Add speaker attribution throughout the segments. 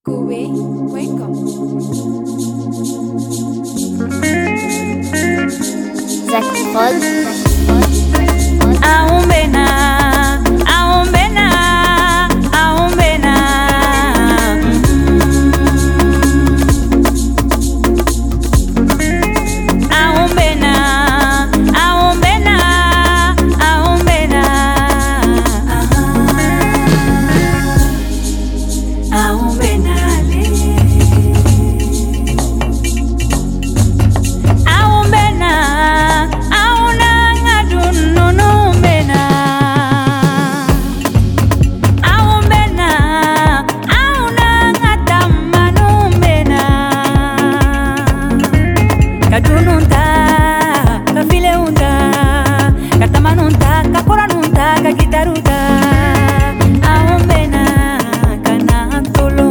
Speaker 1: Kuwait.com.
Speaker 2: Zach Prod.
Speaker 3: Aumbena, aumbena, aumbena. Aumbena, aumbena, aumbena. Aumbena le. Aumbena, auna ngadunu numbena. Aumbena, auna ngadama numbena. Kadununta, kafileunta, katamanunta, kakoranunta, kakitaruta. Aumbena, kanatolo.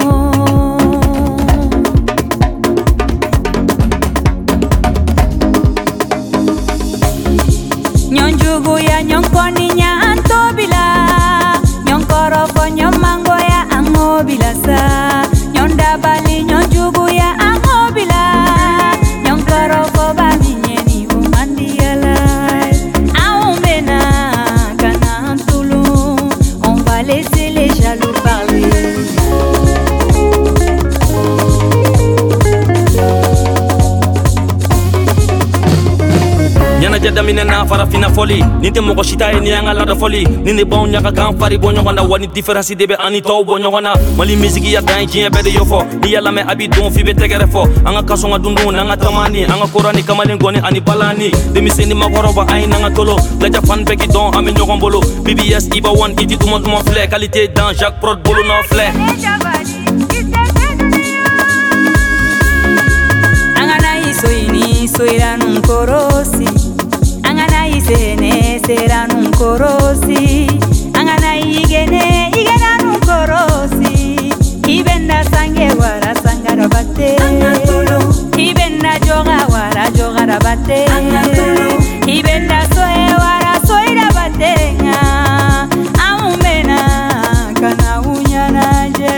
Speaker 3: Nyonjugu ya nyonkoni nya antobila, nyonkorofo nyomango ya angobila sa, nyondabali nyonjugu ya angobila, nyonkorofo baminyeni umandiala. Aumbena kanantulu, on va laisser les jaloux parler.
Speaker 4: Yana jada minena farafina foli ninte moko shita ni anga la foli ninde bon nyaka kan fari bonyo kana wani difference debe ani to bonyo kana mali music ya dan jien be de yofo ni yalla me abi don fi be tegere fo anga kasonga dundu anga tamani anga korani kamalen goni ani balani de miseni makoroba ay nanga tolo laja fan beki don ami nyogombolo BBS iba one iti tout monde mon flé qualité dans Jacques Prod bolo no flé
Speaker 3: Angana isoini soira nun korosi, angana isene sera nun korosi, angana igene igena nun korosi, ibenda sange wara sangara bate, ibenda joga wara jogara bate, ibenda soe wara soira bate nga, aumbena kana unyana je,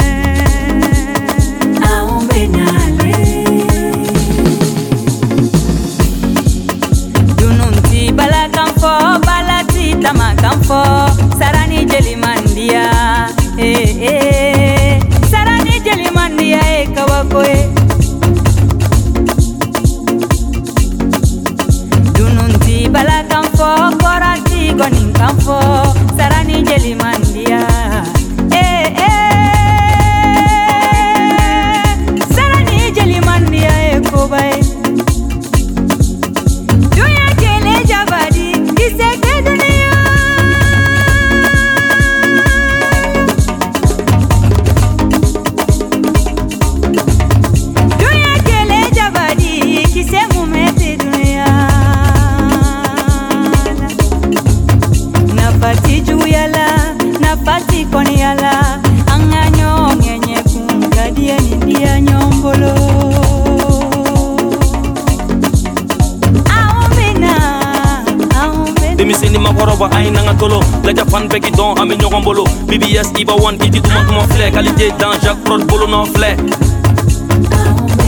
Speaker 3: aumbena le. Dununti bala kamfo, balati tama kamfo, sarani jeli mandia, sarani jeli mandia kawakoe. Dununti bala kamfo, korati gonin kamfo, sarani jeli mandia, sarani jeli mandia kobae. Dunia kele jabadi, kiseke dunia. Dunia kele jabadi, kise mumete dunia. Nafati juyala, nafati koniala, anganyo ngenye kungadia nindia nyombolo.
Speaker 4: demiseni makoroba ay nanga tolo laja fan beki don ami nyogombolo BBS iba one iti tout monde mon flé qualité dans Jacques Prod bolo no flé